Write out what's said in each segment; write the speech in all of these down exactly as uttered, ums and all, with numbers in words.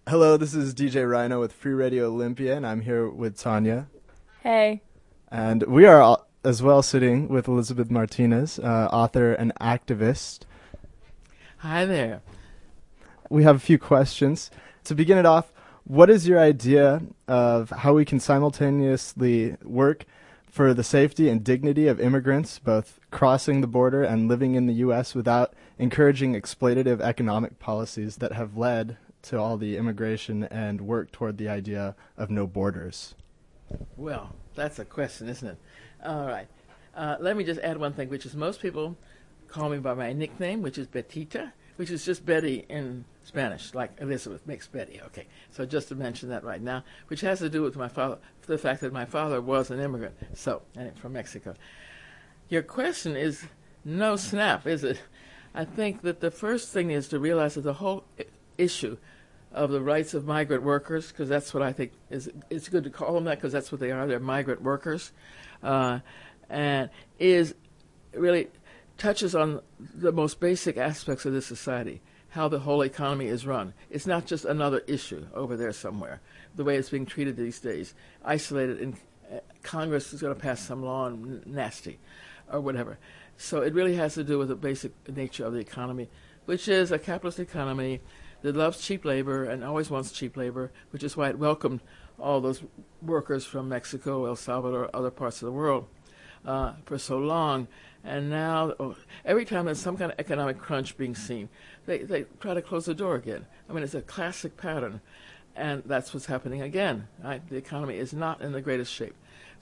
Hello, this is D J Rhino with Free Radio Olympia, and I'm here with Tanya. Hey. And we are al- as well sitting with Elizabeth Martinez, uh, author and activist. Hi there. We have a few questions. To begin it off, what is your idea of how we can simultaneously work for the safety and dignity of immigrants, both crossing the border and living in the U S, without encouraging exploitative economic policies that have led to all the immigration and work toward the idea of no borders? Well, that's a question, isn't it? All right. Uh, let me just add one thing, which is most people call me by my nickname, which is Betita, which is just Betty in Spanish, like Elizabeth makes Betty. Okay, so just to mention that right now, which has to do with my father, the fact that my father was an immigrant, so, and from Mexico. Your question is no snap, is it? I think that the first thing is to realize that the whole issue of the rights of migrant workers, because that's what I think is, it's good to call them that because that's what they are, they're migrant workers, uh, and is really touches on the most basic aspects of this society, how the whole economy is run. It's not just another issue over there somewhere, the way it's being treated these days, isolated, and uh, Congress is going to pass some law and nasty, or whatever. So it really has to do with the basic nature of the economy, which is a capitalist economy that loves cheap labor and always wants cheap labor, which is why it welcomed all those workers from Mexico, El Salvador, other parts of the world uh, for so long. And now, oh, every time there's some kind of economic crunch being seen, they, they try to close the door again. I mean, it's a classic pattern, and that's what's happening again. Right? The economy is not in the greatest shape.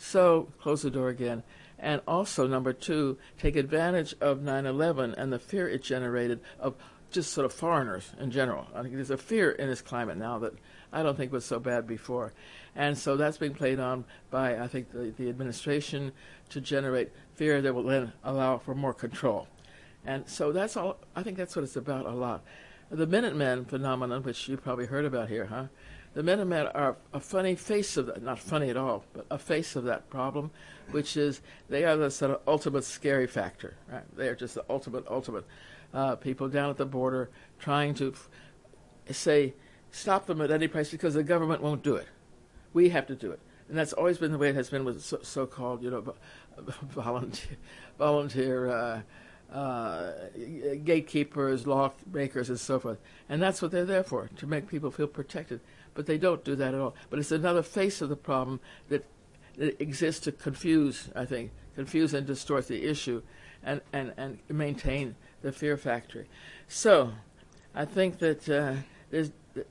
So close the door again. And also, number two, take advantage of nine eleven and the fear it generated of just sort of foreigners in general. I think there's a fear in this climate now that I don't think was so bad before. And so that's being played on by, I think, the, the administration to generate fear that will then allow for more control. And so that's all, I think that's what it's about a lot. The Minutemen phenomenon, which you probably heard about here, huh? The Minutemen are a funny face of that, not funny at all, but a face of that problem, which is they are the sort of ultimate scary factor, right? They are just the ultimate, ultimate uh, people down at the border trying to f- say, stop them at any price because the government won't do it. We have to do it. And that's always been the way it has been with so- so-called, you know, volunteer, volunteer uh, uh, gatekeepers, lawmakers, and so forth. And that's what they're there for, to make people feel protected. But they don't do that at all. But it's another face of the problem that, that exists to confuse, I think, confuse and distort the issue and, and, and maintain the fear factory. So I think that uh, there's,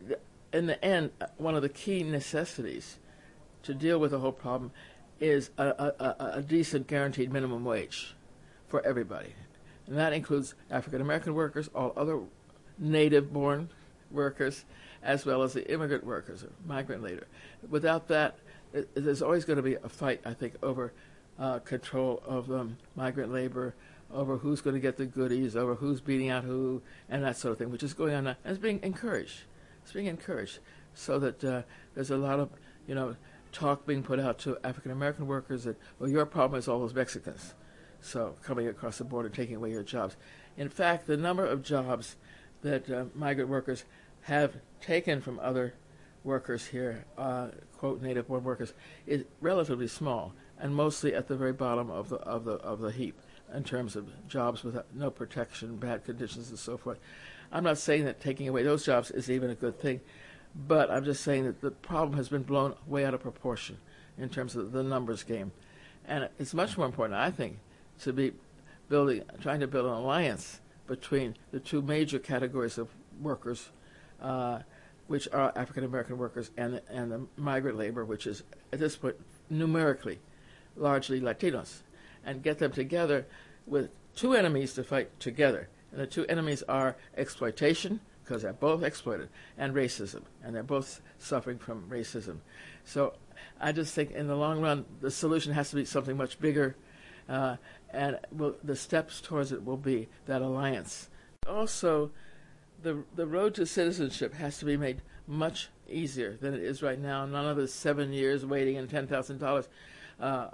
in the end, one of the key necessities to deal with the whole problem is a, a, a decent guaranteed minimum wage for everybody. And that includes African American workers, all other native-born workers, as well as the immigrant workers, or migrant labor. Without that, it, there's always going to be a fight, I think, over uh, control of um, migrant labor, over who's going to get the goodies, over who's beating out who, and that sort of thing, which is going on now. And it's being encouraged. It's being encouraged so that uh, there's a lot of, you know, talk being put out to African American workers that, well, your problem is all those Mexicans, so coming across the border, taking away your jobs. In fact, the number of jobs that uh, migrant workers have taken from other workers here, uh, quote native-born workers, is relatively small, and mostly at the very bottom of the of the of the heap in terms of jobs with no protection, bad conditions, and so forth. I'm not saying that taking away those jobs is even a good thing, but I'm just saying that the problem has been blown way out of proportion in terms of the numbers game, and it's much more important, I think, to be building, trying to build an alliance between the two major categories of workers, uh, which are African American workers and the, and the migrant labor, which is at this point numerically largely Latinos, and get them together with two enemies to fight together. And the two enemies are exploitation, because they're both exploited, and racism, and they're both suffering from racism. So I just think in the long run, the solution has to be something much bigger, uh, and will, the steps towards it will be that alliance. Also, the the road to citizenship has to be made much easier than it is right now. None of the seven years waiting and ten thousand dollars. Uh,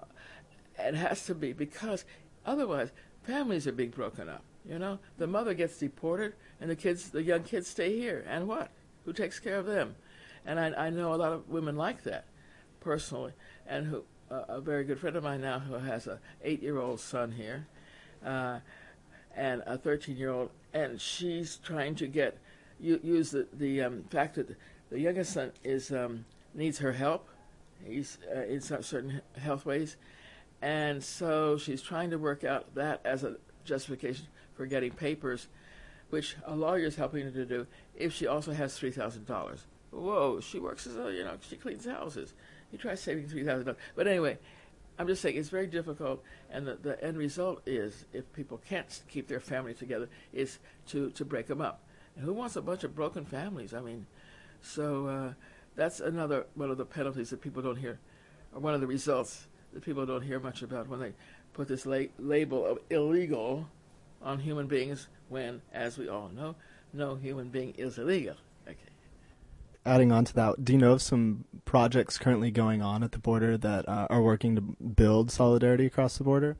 it has to be, because otherwise families are being broken up. You know, the mother gets deported, and the kids, the young kids, stay here. And what? Who takes care of them? And I, I know a lot of women like that, personally, and who uh, a very good friend of mine now who has a eight-year-old son here, uh, and a thirteen-year-old, and she's trying to get use the the um, fact that the youngest son is um, needs her help. He's uh, in certain health ways, and so she's trying to work out that as a justification for getting papers, which a lawyer is helping her to do if she also has three thousand dollars. Whoa, she works as a, you know, she cleans houses. You try saving three thousand dollars. But anyway, I'm just saying it's very difficult, and the, the end result is, if people can't keep their family together, is to, to break them up. And who wants a bunch of broken families? I mean, so uh, that's another one of the penalties that people don't hear, or one of the results that people don't hear much about when they put this la- label of illegal on human beings, when, as we all know, no human being is illegal. Okay. Adding on to that, do you know of some projects currently going on at the border that uh, are working to build solidarity across the border?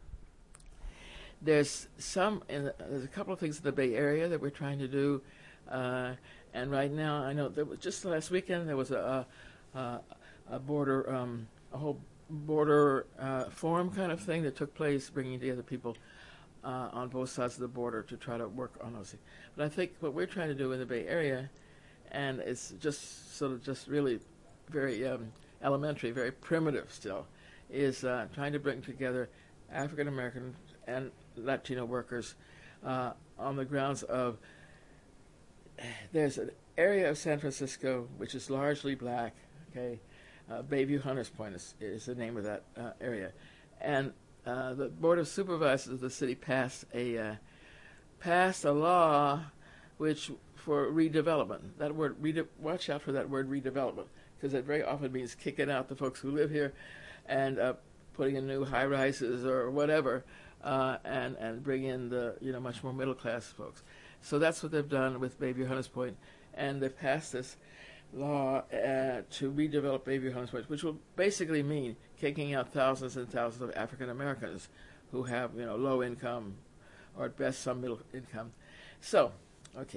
There's some, in the, there's a couple of things in the Bay Area that we're trying to do, uh, and right now I know there was, just last weekend there was a a, a border um, a whole border uh, forum kind of thing that took place, bringing together people uh, on both sides of the border to try to work on those things. But I think what we're trying to do in the Bay Area, and it's just sort of just really very um, elementary, very primitive still, is uh, trying to bring together African American and Latino workers uh, on the grounds of, there's an area of San Francisco which is largely black, okay, uh, Bayview Hunters Point is, is the name of that uh, area, and uh, the Board of Supervisors of the city passed a uh, passed a law which for redevelopment. That word, rede- watch out for that word redevelopment, because it very often means kicking out the folks who live here and uh, putting in new high rises or whatever, uh, and and bring in the you know much more middle class folks. So that's what they've done with Bayview Hunters Point, and they've passed this law uh, to redevelop Bayview Hunters Point, which will basically mean kicking out thousands and thousands of African Americans who have you know low income, or at best some middle income. So, okay,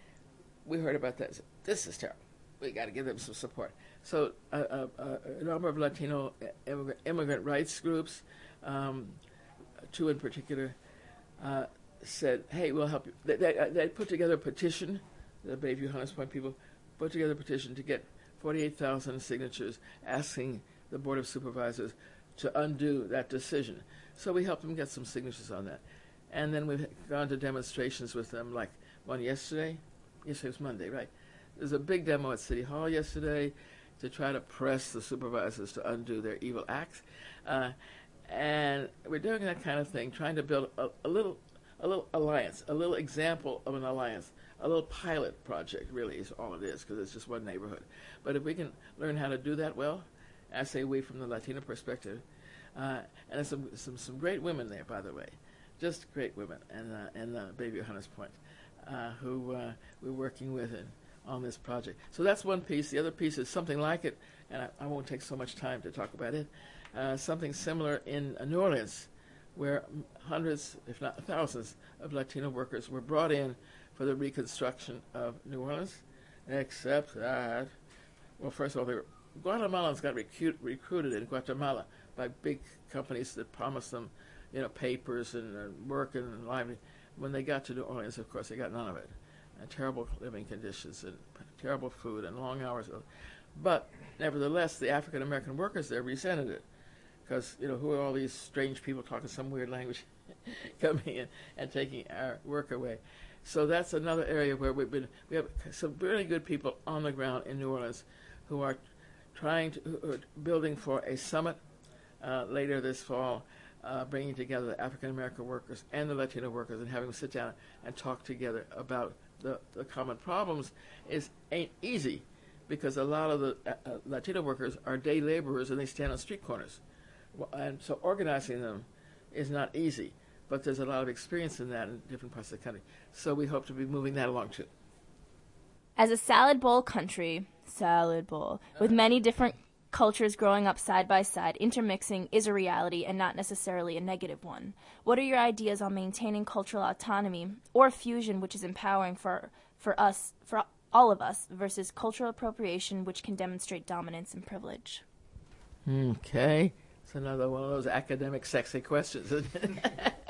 we heard about that. This is terrible. We got to give them some support. So uh, uh, uh, a number of Latino immigrant, immigrant rights groups, um, two in particular, uh, said, hey, we'll help you. They, they, they put together a petition, the Bayview Hunters Point people put together a petition to get forty-eight thousand signatures asking the Board of Supervisors to undo that decision. So we helped them get some signatures on that. And then we've gone to demonstrations with them, like one yesterday. Yesterday was Monday, right? There's a big demo at City Hall yesterday to try to press the supervisors to undo their evil acts. Uh, and we're doing that kind of thing, trying to build a, a little a little alliance, a little example of an alliance, a little pilot project, really, is all it is, because it's just one neighborhood. But if we can learn how to do that well, I say we from the Latino perspective, uh, and there's some, some, some great women there, by the way, just great women, and uh, and uh, Bayview Hunters Point, uh, who uh, we're working with in, on this project. So that's one piece. The other piece is something like it, and I, I won't take so much time to talk about it, uh, something similar in uh, New Orleans, where hundreds, if not thousands, of Latino workers were brought in for the reconstruction of New Orleans, except that, well, first of all, they were, Guatemalans got recruit, recruited in Guatemala by big companies that promised them, you know, papers and, and work and livelihood. When they got to New Orleans, of course, they got none of it. And terrible living conditions and terrible food and long hours. But nevertheless, the African American workers there resented it. Because, you know, who are all these strange people talking some weird language coming in and taking our work away? So that's another area where we've been, we have some really good people on the ground in New Orleans who are trying to, who are building for a summit uh, later this fall, uh, bringing together the African American workers and the Latino workers and having them sit down and talk together about the, the common problems. Is ain't easy, because a lot of the uh, Latino workers are day laborers and they stand on street corners. And so organizing them is not easy, but there's a lot of experience in that in different parts of the country. So we hope to be moving that along too. As a salad bowl country, salad bowl, with many different cultures growing up side by side, intermixing is a reality and not necessarily a negative one. What are your ideas on maintaining cultural autonomy or fusion, which is empowering for, for us, for all of us, versus cultural appropriation, which can demonstrate dominance and privilege? Okay. It's another one of those academic sexy questions, isn't it?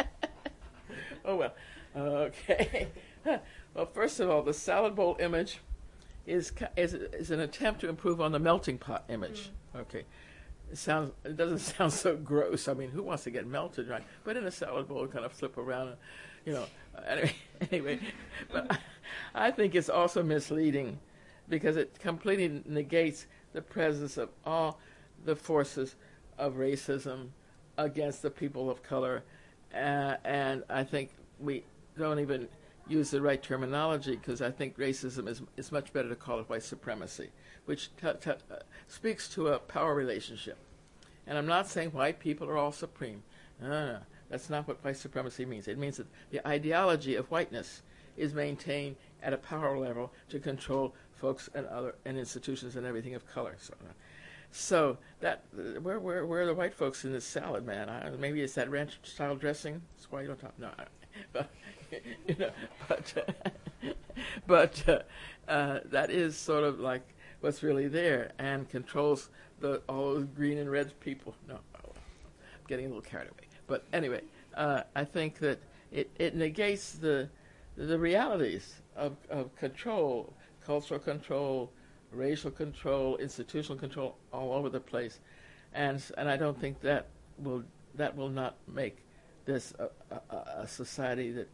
Oh, well. Okay. Well, first of all, the salad bowl image is is, is an attempt to improve on the melting pot image. Mm. Okay. It sounds. It doesn't sound so gross. I mean, who wants to get melted, right? But in a salad bowl, kind of flip around, and, you know. Anyway, anyway, but I, I think it's also misleading because it completely negates the presence of all the forces of racism against the people of color, uh, and I think we don't even use the right terminology because I think racism is is much better to call it white supremacy, which t- t- uh, speaks to a power relationship. And I'm not saying white people are all supreme. No, no, no. That's not what white supremacy means. It means that the ideology of whiteness is maintained at a power level to control folks and other and institutions and everything of color. So, uh, so that uh, where where where are the white folks in this salad, man? I, maybe it's that ranch-style dressing. That's why you don't talk. No, I, but you know, but uh, but uh, uh, that is sort of like what's really there and controls the all those green and red people. No, I'm getting a little carried away. But anyway, uh, I think that it, it negates the the realities of, of control, cultural control, racial control, institutional control all over the place, and and I don't think that will that will not make this a, a, a society that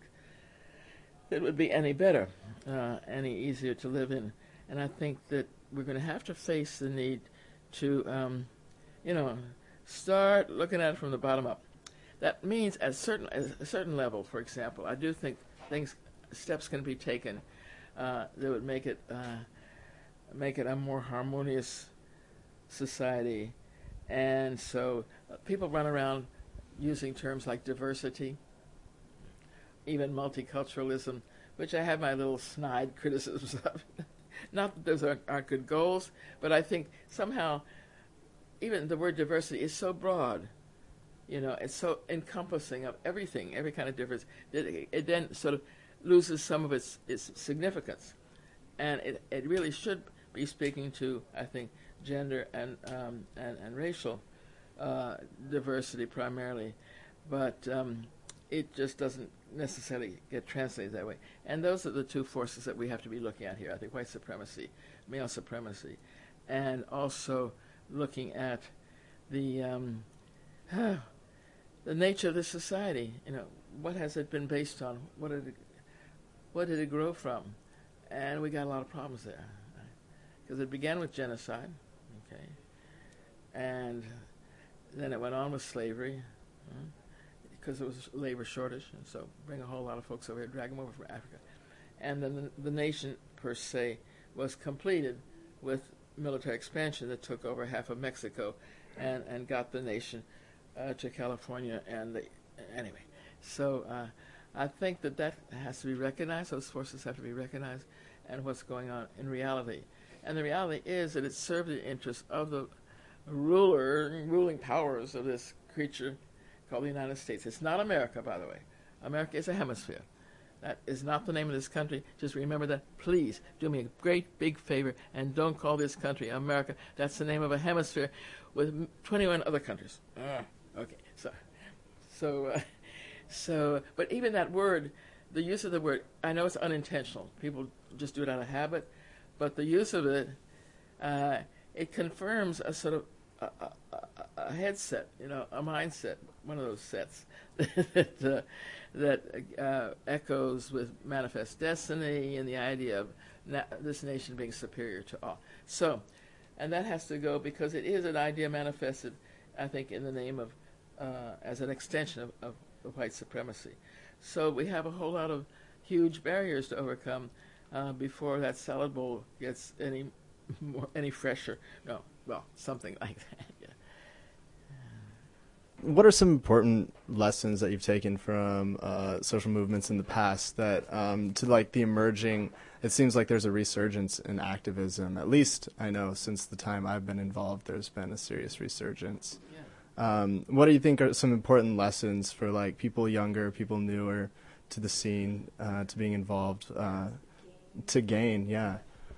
that would be any better, uh, any easier to live in. And I think that we're going to have to face the need to, um, you know, start looking at it from the bottom up. That means at certain at a certain level, for example, I do think things steps can be taken uh, that would make it uh, make it a more harmonious society. And so uh, people run around using terms like diversity, even multiculturalism, which I have my little snide criticisms of. Not that those aren't, aren't good goals, but I think somehow even the word diversity is so broad. You know, it's so encompassing of everything, every kind of difference, that it, it then sort of loses some of its, its significance. And it, it really should be speaking to, I think, gender and um, and, and racial uh, diversity primarily. But um, it just doesn't necessarily get translated that way. And those are the two forces that we have to be looking at here, I think, white supremacy, male supremacy, and also looking at the... Um, the nature of this society, you know, what has it been based on? What did it, what did it grow from? And we got a lot of problems there, because it began with genocide, okay, and then it went on with slavery, because uh, there was a labor shortage, and so bring a whole lot of folks over here, drag them over from Africa, and then the, the nation per se was completed with military expansion that took over half of Mexico, and and got the nation Uh, to California, and the, anyway, so uh, I think that that has to be recognized. Those forces have to be recognized, and what's going on in reality. And the reality is that it served the interests of the ruler, ruling powers of this creature called the United States. It's not America, by the way. America is a hemisphere. That is not the name of this country. Just remember that. Please do me a great big favor and don't call this country America. That's the name of a hemisphere with twenty-one other countries. Uh. Okay, so, so, uh, so, but even that word, the use of the word, I know it's unintentional. People just do it out of habit, but the use of it, uh, it confirms a sort of a, a, a headset, you know, a mindset, one of those sets that uh, that uh, echoes with manifest destiny and the idea of na- this nation being superior to all. So, and that has to go because it is an idea manifested, I think, in the name of, uh, as an extension of, of, of white supremacy. So we have a whole lot of huge barriers to overcome uh, before that salad bowl gets any more, any fresher. No, well, something like that. Yeah. What are some important lessons that you've taken from uh, social movements in the past that, um, to like the emerging, it seems like there's a resurgence in activism, at least I know since the time I've been involved, there's been a serious resurgence. Yeah. Um, what do you think are some important lessons for like people younger, people newer to the scene, uh, to being involved, uh, to gain, yeah?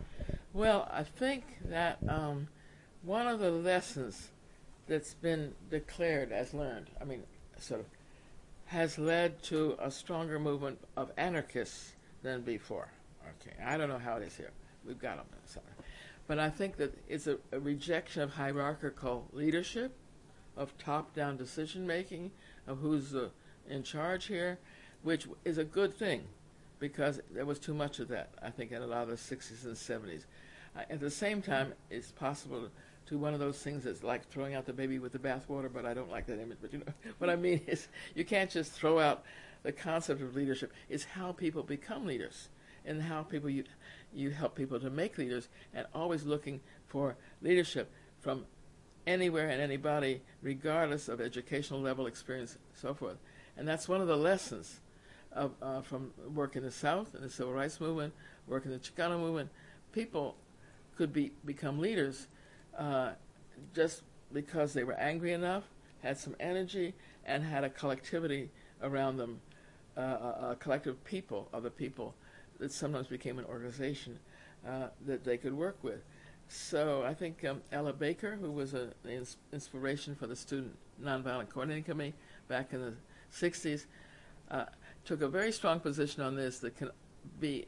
Well, I think that um, one of the lessons that's been declared as learned, I mean, sort of, has led to a stronger movement of anarchists than before. Okay, I don't know how it is here. We've got them. But I think that it's a, a rejection of hierarchical leadership, of top-down decision-making, of who's uh, in charge here, which is a good thing, because there was too much of that, I think, in a lot of the sixties and seventies. Uh, at the same time, it's possible to one of those things that's like throwing out the baby with the bathwater, but I don't like that image. But you know what I mean is you can't just throw out the concept of leadership. It's how people become leaders and how people you, you help people to make leaders, and always looking for leadership from anywhere and anybody, regardless of educational level, experience, so forth. And that's one of the lessons of uh, from work in the South, in the Civil Rights Movement, work in the Chicano movement. People could be become leaders uh, just because they were angry enough, had some energy, and had a collectivity around them, uh, a, a collective people of the people that sometimes became an organization uh, that they could work with. So I think um, Ella Baker, who was an ins- inspiration for the Student Nonviolent Coordinating Committee back in the sixties, uh, took a very strong position on this that can be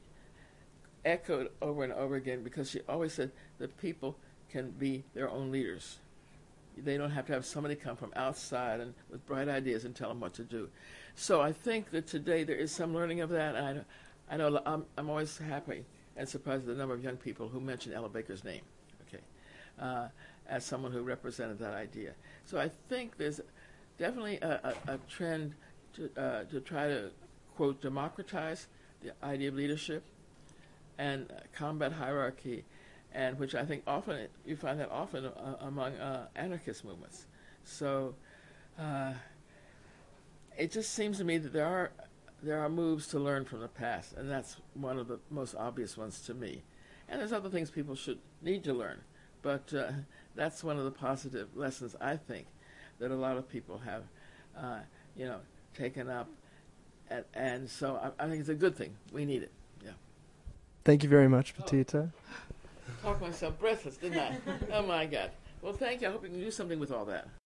echoed over and over again, because she always said that people can be their own leaders. They don't have to have somebody come from outside and with bright ideas and tell them what to do. So I think that today there is some learning of that. And I, I know I'm, I'm always happy and surprised at the number of young people who mention Ella Baker's name, okay, uh, as someone who represented that idea. So I think there's definitely a, a, a trend to, uh, to try to, quote, democratize the idea of leadership and uh, combat hierarchy, and which I think often, you find that often uh, among uh, anarchist movements. So uh, it just seems to me that there are there are moves to learn from the past, and that's one of the most obvious ones to me. And there's other things people should need to learn, but uh, that's one of the positive lessons, I think, that a lot of people have, uh, you know, taken up, and, and so I, I think it's a good thing. We need it. Yeah. Thank you very much, Betita. Talked myself breathless, didn't I? Oh my God. Well, thank you. I hope you can do something with all that.